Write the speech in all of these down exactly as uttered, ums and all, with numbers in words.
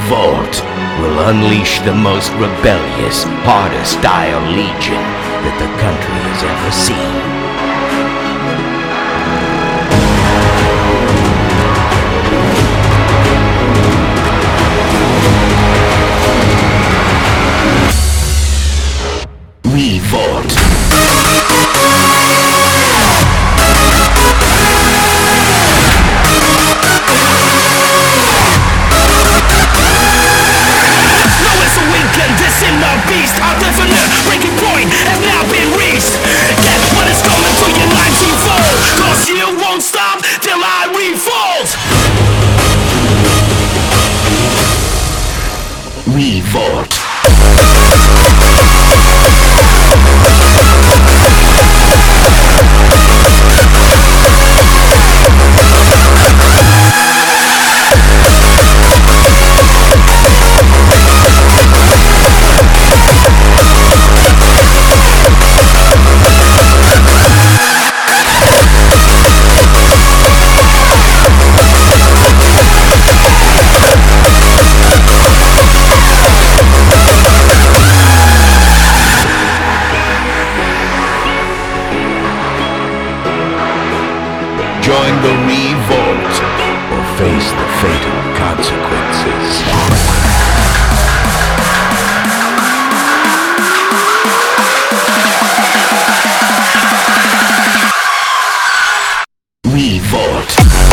Revolt will unleash the most rebellious, harder-style legion that the country has ever seen. Revolt. Beast, our definite breaking point has now been reached. Get what is coming to your nineteen fold, cause you won't stop till I revolt. Revolt. Join the Revolt or face the fatal consequences. Revolt.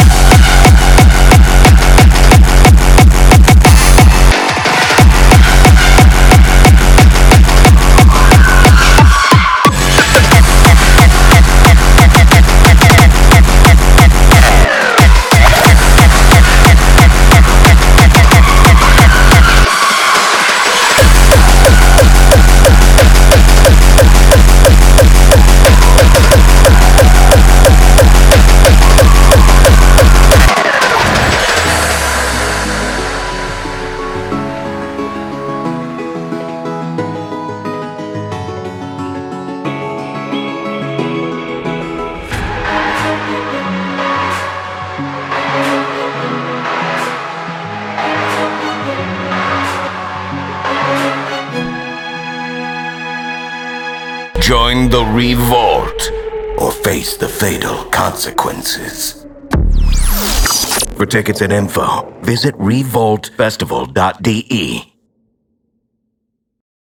Join the Revolt or face the fatal consequences. For tickets and info, visit revolt festival dot d e.